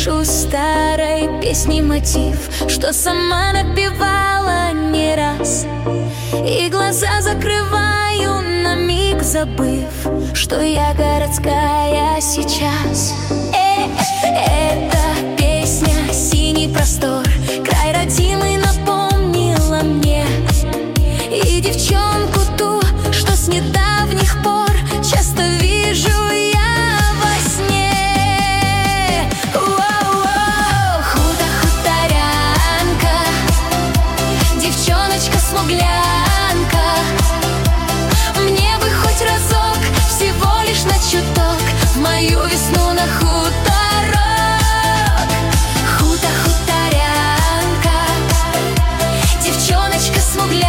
слышу старой песни мотив, что сама напевала не раз, и глаза закрываю на миг, забыв, что я городская сейчас. Эта песня — синий простор, край родимый напомнила мне, и девчонку ту, что с недавних пор часто вижу я во сне. Хуторянка, девчоночка-смуглянка, мне бы хоть разок, всего лишь на чуток, в мою весну на хуторок. Хуторянка, девчоночка-смуглянка,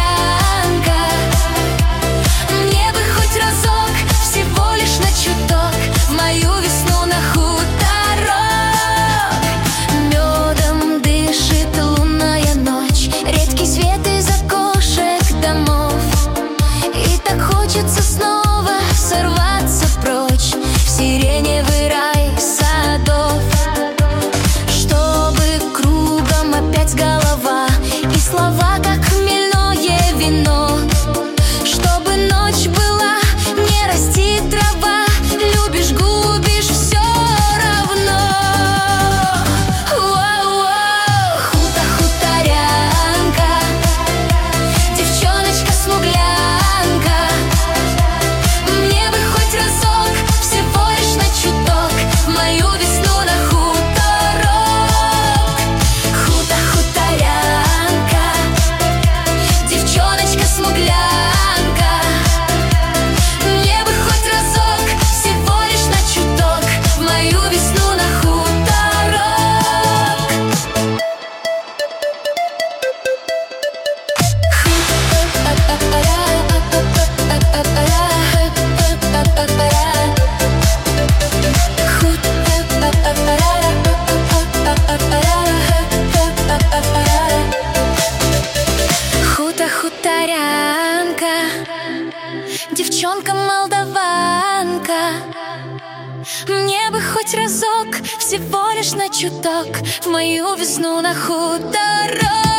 мне бы хоть разок, всего лишь на чуток, в мою весну на хуторок. Медом дышит лунная ночь, редкий свет из окошек домов, и так хочется снова сорваться прочь в сиреневый рай садов, чтобы кругом опять голова и слова, как хмельное вино, чтобы ночь была, не расти трава, любишь, губишь, все равно. Хуторянка, девчоночка-смуглянка, мне бы хоть разок, всего лишь на чуток, в мою весну на хуторок. Хуторянка, девчоночка-смуглянка, мне бы хоть разок, всего лишь на чуток, в мою весну на хуторок. Хуторянка, девчонка-молдаванка, мне бы хоть разок, всего лишь на чуток, в мою весну на хуторок.